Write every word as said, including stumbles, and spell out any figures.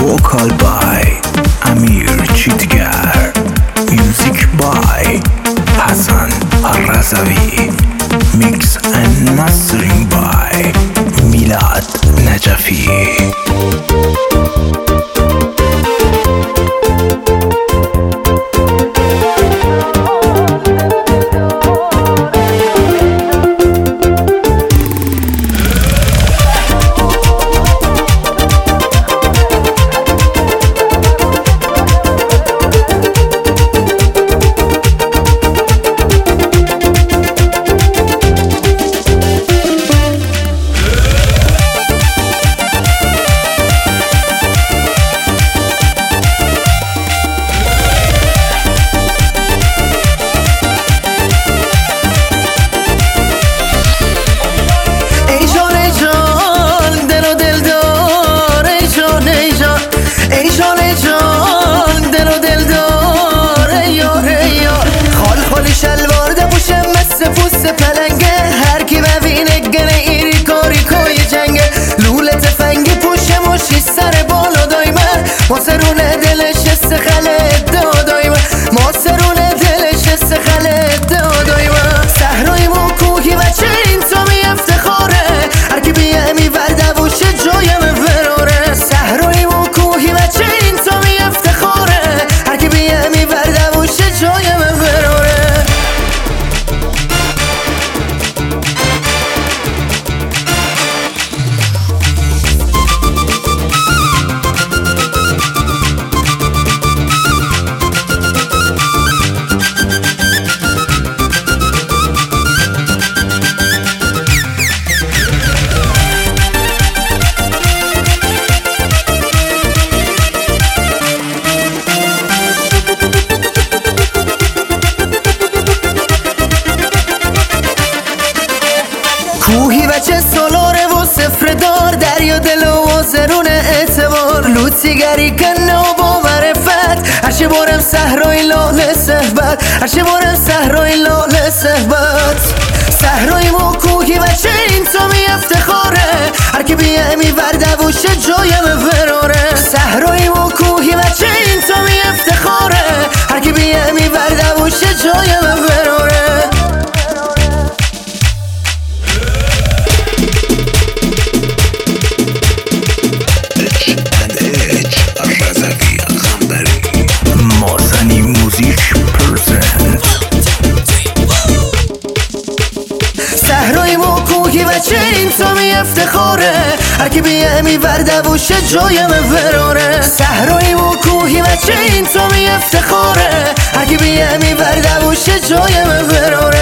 vocal by امیر چیتگر، music by حسن رضوی، mix and mastering by میلاد نجفی. ماسرونه دلش استخله دادایم ماسرونه دلش استخله دادایم صحرای ما کوهی و چه این تو می افتخاره هر کی بیه می ورده وشه جایم فراره صحرای ما کوهی و چه این تو می افتخاره هر کی بیه می ورده وشه جایم فراره کوهی و چه سالاره و صفر دار دریا دل و زرون اعتبار لوتیگری کنه و با معرفت هرچه بارم صحرای لاله صحبت هرچه بارم صحرای لاله صحبت صحرای ما کوهی و چه این تو می افتخاره هر کی بیه می ورده وشه جایم فراره صحرای ما کوهی و چه این تو می افتخاره هر کی بیه می ورده وشه جایم فراره صحرای ما کوهی و چه این تو می افتخاره هر کی بیه می ورده وشه جایم فراره صحرای ما کوهی و چه این تو می افتخاره هر کی بیه می ورده وشه جایم فراره